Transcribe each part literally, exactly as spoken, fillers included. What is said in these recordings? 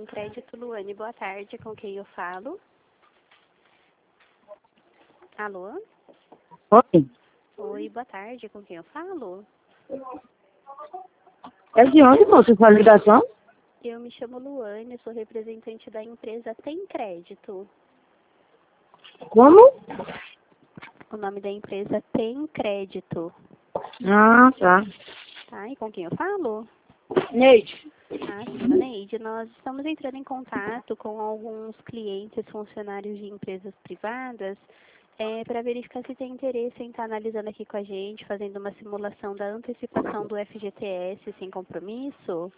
Tem Crédito, Luane. Boa tarde, com quem eu falo? Alô? Oi? Oi, boa tarde, com quem eu falo? É de onde, moça, sua ligação? Eu me chamo Luane, sou representante da empresa Tem Crédito. Como? O nome da empresa Tem Crédito. Ah, tá. Tá, e com quem eu falo? Neide. Ah, sim, dona Neide, nós estamos entrando em contato com alguns clientes, funcionários de empresas privadas, é, para verificar se tem interesse em estar analisando aqui com a gente, fazendo uma simulação da antecipação do F G T S sem compromisso.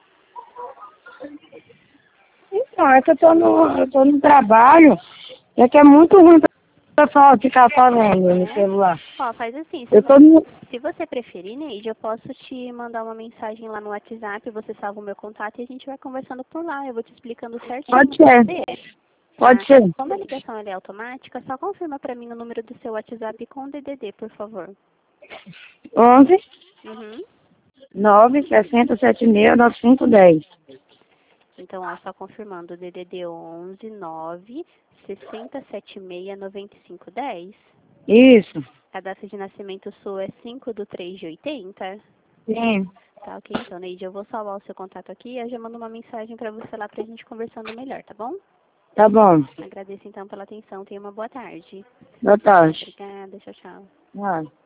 Então, é que eu tô no, eu tô no trabalho, é que é muito ruim pra fa- ficar falando no É? celular. Ó, faz assim, se, Eu vo- tô no... se você preferir, Neide, eu posso te mandar uma mensagem lá no WhatsApp, você salva o meu contato e a gente vai conversando por lá, eu vou te explicando certinho, Pode pode ser, ser? Tá. pode ser. Como a ligação ela é automática, só confirma para mim o número do seu WhatsApp com o D D D, por favor. onze, Uhum. nove, sessenta, setenta e seis, noventa e cinco, dez. Então, ó, só confirmando, D D D onze nove sessenta setenta e seis noventa e cinco dez. Isso. A data de nascimento sua é cinco de três de oitenta. Sim. Tá, ok, então, Neide, eu vou salvar o seu contato aqui e eu já mando uma mensagem para você lá pra gente conversando melhor, tá bom? Tá bom. Agradeço então pela atenção, tenha uma boa tarde. Boa tarde. Obrigada, tchau, tchau. Vai.